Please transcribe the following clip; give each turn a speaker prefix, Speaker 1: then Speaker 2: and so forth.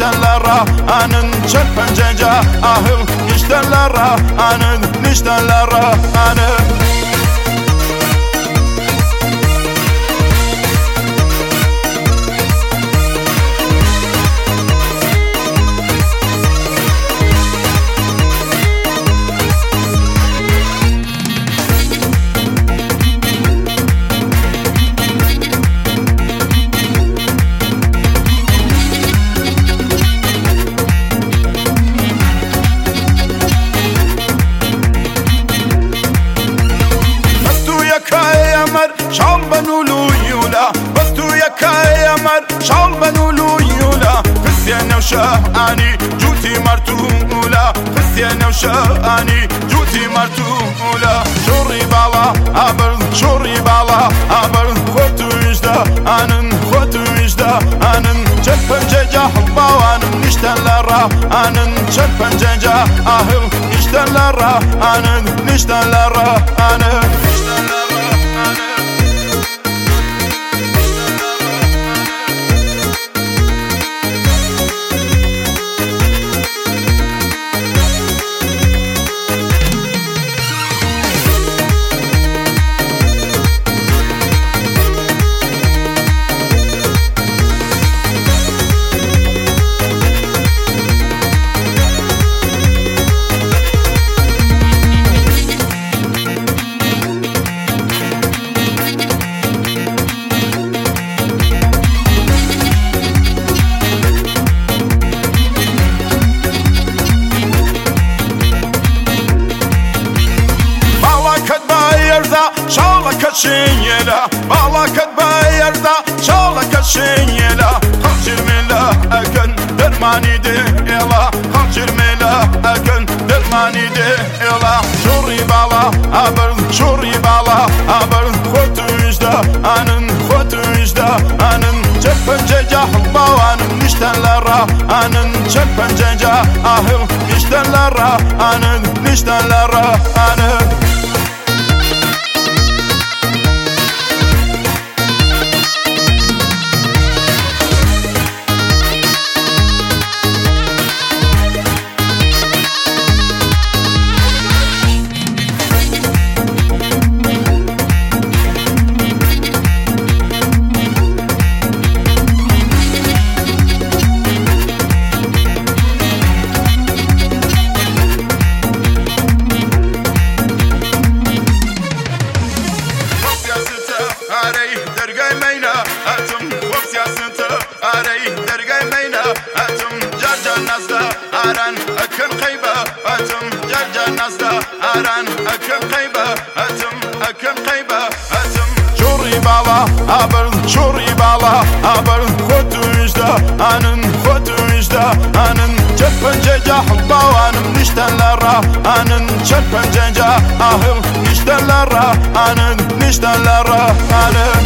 Speaker 1: niştenlere anın çöl pencece ahıl niştenlere anın niştenlere anın. شال بنولو يولا بستو يكا يمر شال بنولو يولا خسينا وشاني جوتي مرتولا خسينا وشاني جوتي مرتولا شوري بالا أبر شوري بالا أبر خوتو يجدا أنن خوتو يجدا أنن شلفن جاجا حبا وأنن نشتن لرا أنن شلفن جاجا أهل نشتن لرا أنن نشتن لرا أنن نشتن لرا شالك الشيلة بالك بايردا شالك الشيلة خرجر ملا أكن درماني دي إلا خرجر ملا أكن درماني دي إلا شوري بالا أبر شوري بالا أبر خوتو يجدا أنن خوتو يجدا أنن شلفن جاجا حبا وأنن نشتن لرا أنن شلفن جاجا أهل نشتن لرا أنن نشتن لرا أنن. أران أكن قيبة أتم جرجر نزدا أران أكن قيبة أتم أكن قيبة أتم شوري بالا أبر شوري بالا أبر خوتو يجدا أنن خوتو يجدا أنن شلفن جاجا حبا وأنن نشتن لرا أنن شلفن جاجا أهل نشتن لرا أنن نشتن لرا أنن.